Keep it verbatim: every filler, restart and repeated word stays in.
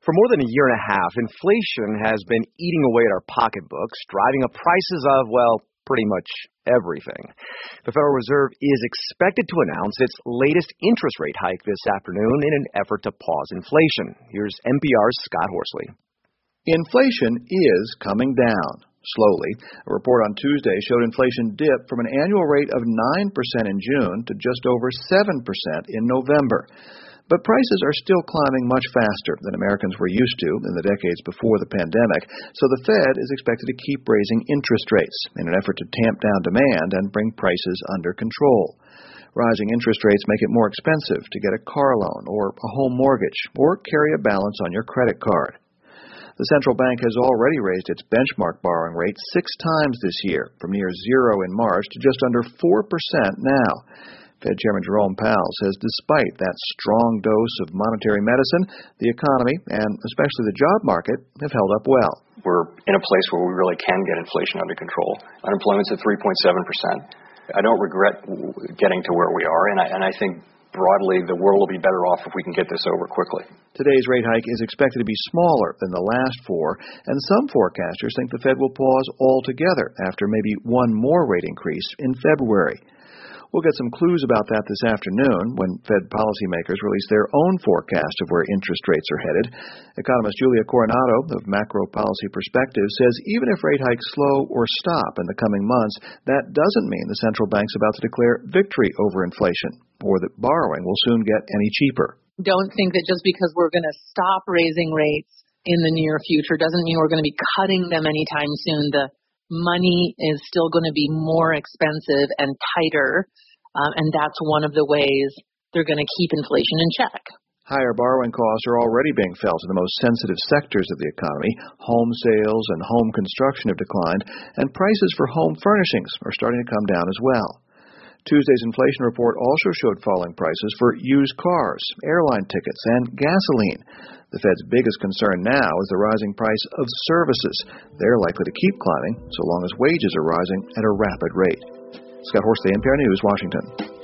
For more than a year and a half, inflation has been eating away at our pocketbooks, driving up prices of, well, pretty much everything. The Federal Reserve is expected to announce its latest interest rate hike this afternoon in an effort to pause inflation. Here's N P R's Scott Horsley. Inflation is coming down. Slowly. A report on Tuesday showed inflation dip from an annual rate of nine percent in June to just over seven percent in November. But prices are still climbing much faster than Americans were used to in the decades before the pandemic, so the Fed is expected to keep raising interest rates in an effort to tamp down demand and bring prices under control. Rising interest rates make it more expensive to get a car loan or a home mortgage or carry a balance on your credit card. The central bank has already raised its benchmark borrowing rate six times this year, from near zero in March to just under four percent now. Fed Chairman Jerome Powell says despite that strong dose of monetary medicine, the economy, and especially the job market, have held up well. We're in a place where we really can get inflation under control. Unemployment's at three point seven percent. I don't regret getting to where we are, and I, and I think broadly the world will be better off if we can get this over quickly. Today's rate hike is expected to be smaller than the last four, and some forecasters think the Fed will pause altogether after maybe one more rate increase in February. We'll get some clues about that this afternoon when Fed policymakers release their own forecast of where interest rates are headed. Economist Julia Coronado of Macro Policy Perspective says even if rate hikes slow or stop in the coming months, that doesn't mean the central bank's about to declare victory over inflation or that borrowing will soon get any cheaper. Don't think that just because we're going to stop raising rates in the near future doesn't mean we're going to be cutting them anytime soon. The money is still going to be more expensive and tighter, um, and that's one of the ways they're going to keep inflation in check. Higher borrowing costs are already being felt in the most sensitive sectors of the economy. Home sales and home construction have declined, and prices for home furnishings are starting to come down as well. Tuesday's inflation report also showed falling prices for used cars, airline tickets, and gasoline. The Fed's biggest concern now is the rising price of services. They're likely to keep climbing so long as wages are rising at a rapid rate. Scott Horsley, N P R News, Washington.